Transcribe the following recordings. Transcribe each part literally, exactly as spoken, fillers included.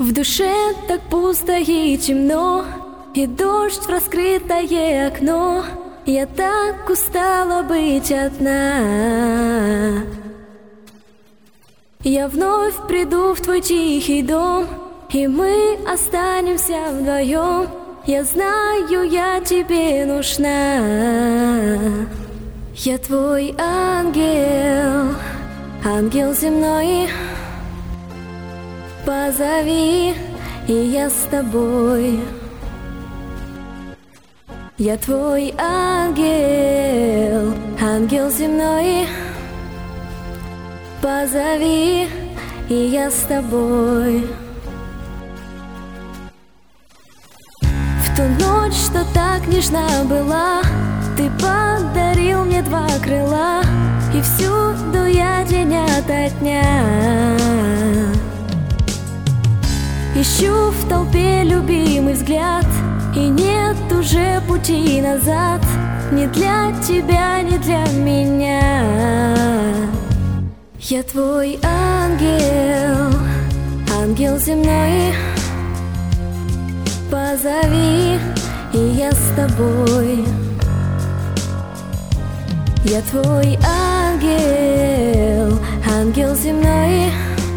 В душе так пусто и темно, и дождь в раскрытое окно. Я так устала быть одна. Я вновь приду в твой тихий дом, и мы останемся вдвоем. Я знаю, я тебе нужна. Я твой ангел, ангел земной. Позови, и я с тобой. Я твой ангел, ангел земной. Позови, и я с тобой. В ту ночь, что так нежна была, ты подарил мне два крыла, и всюду я день ото дня ищу в толпе любимый взгляд, и нет уже пути назад, ни для тебя, ни для меня. Я твой ангел, ангел земной. Позови, и я с тобой. Я твой ангел, ангел земной.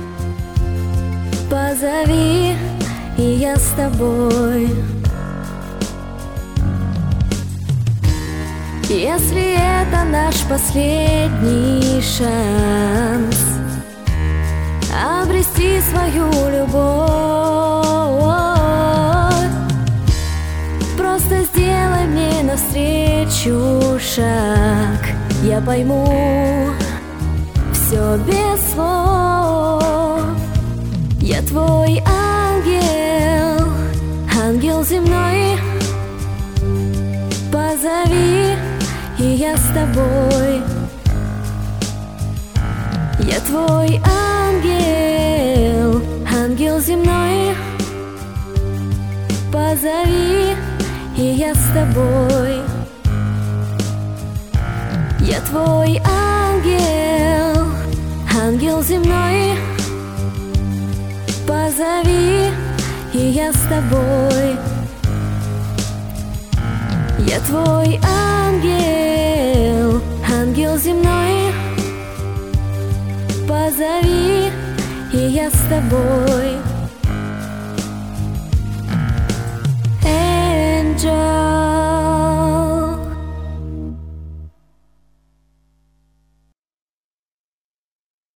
Позови, и я с тобой. Если это наш последний шанс обрести свою любовь, просто сделай мне навстречу шаг. Я пойму все без слов. Я твой ангел, ангел земной. Позови, и я с тобой. Я твой ангел, ангел земной. Позови, и я с тобой. Я твой ангел, ангел земной. Позови, и я с тобой. Я твой ангел, ангел земной. Позови, и я с тобой.